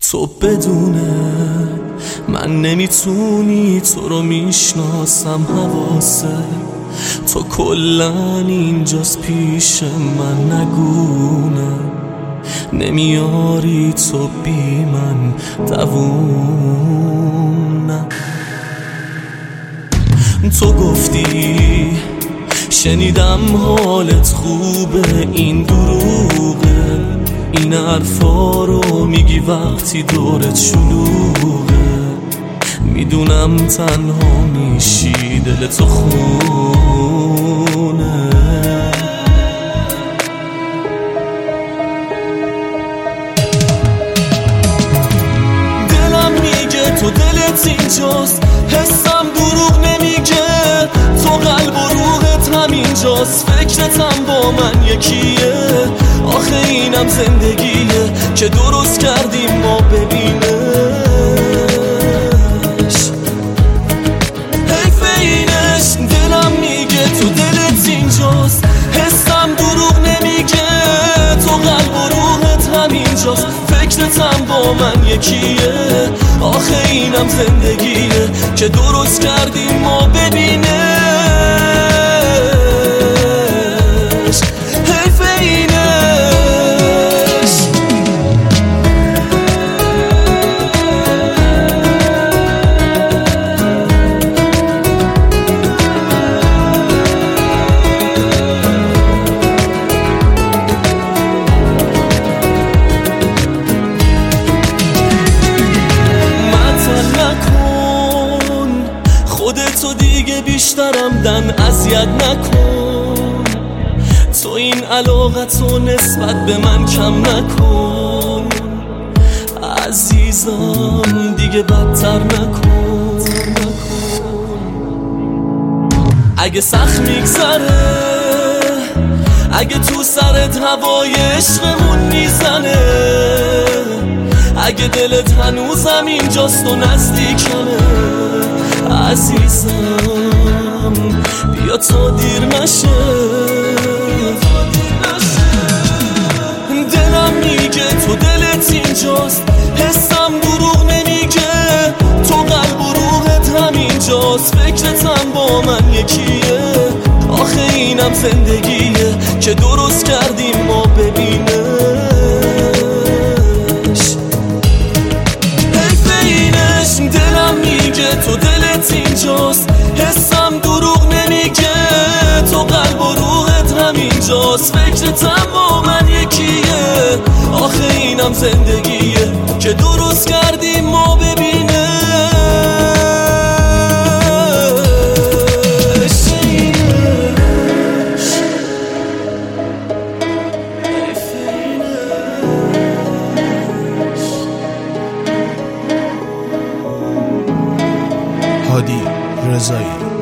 تو بدونه من نمیتونی، تو رو میشناسم حواسه، تو کلن اینجاست پیش من، نگونه نمیاری تو بی من دوونه. تو گفتی شنیدم حالت خوبه، این دروغه، این حرفا رو میگی وقتی دورت شلوغه، میدونم تنها میشی دلتو خونه. دلم میگه تو دلت اینجاست، حسم دروغ نمیگه، تو قلب و روحت همینجاست، فکرتم با من یکیه، آخه اینم زندگیه که درست کردیم ما ببینش. حیف اینش، دلم میگه تو دلت اینجاست، حسم دروغ نمیگه، تو قلب و روحت همینجاست، فکرتم با من یکیه، آخه اینم زندگیه که درست کردیم ما ببینش. حیف اینش. خودتو دیگه بیشترم دن اذیت نکن، تو این علاقتو نسبت به من کم نکن، عزیزم دیگه بدتر نکن. اگه سخت میگذره، اگه تو سرت هوای عشقمون میزنه، اگه دلت هنوزم اینجاست و نزدیکمه، عزیزم بیا تا دیر نشه. دلم میگه تو دلت اینجاست، حسم دروغ نمیگه، تو قلب و روحت همینجاست، فکرتم با من یکیه، آخه اینم زندگیه که درست کردیم ما ببینش. حیف اینش، دلم میگه تو دلت اینجاست، حسم دروغ نمیگه، تو قلب و روحت همینجاست، فکرتم با من یکیه، آخه اینم زندگیه که درست کردیم ما ببینش. هادی رضایی.